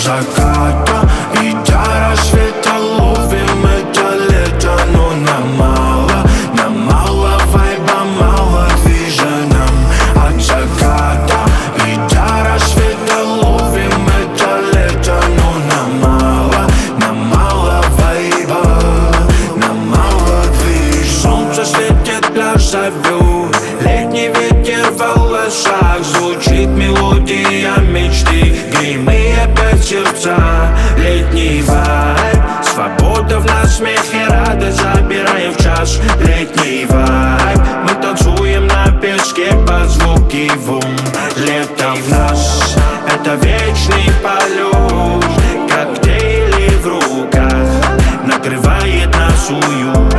заката и до рассвета ловим это лето. Но нам мало вайба, мало движа нам. От заката и до рассвета ловим это лето. Но нам мало вайба, нам мало движа. Солнце светит, пляж зовет, летний ветер в волосах. Звучит мелодия мечты, греем мы опять сердца. Летний вайб, свобода в нас, смех и радость забираем в час. Летний вайб, мы танцуем на песке под звуки волн. Лето в нас, это вечный полет. Коктейли в руках, накрывает нас уют.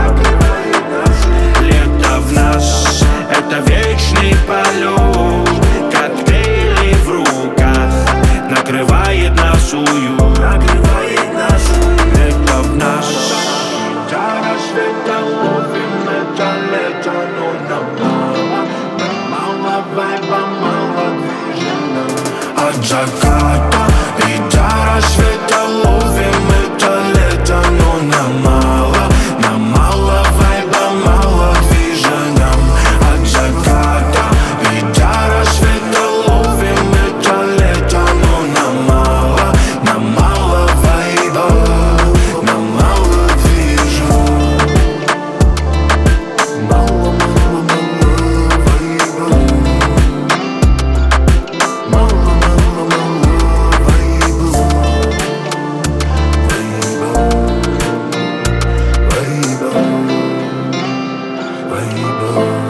Лето в нас, это вечный полет. Коктейли в руках, накрывает нас уют. Лето в нас, до рассвета ловим это лето. Но нам мало вайба, мало движения. От заката и до рассвета ловим это лето. Но нам мало вайба, мало движения. От заката и до рассвета ловим это лето. Но нам мало вайба, нам мало движения. Мало вайба, мало вайба, вайба.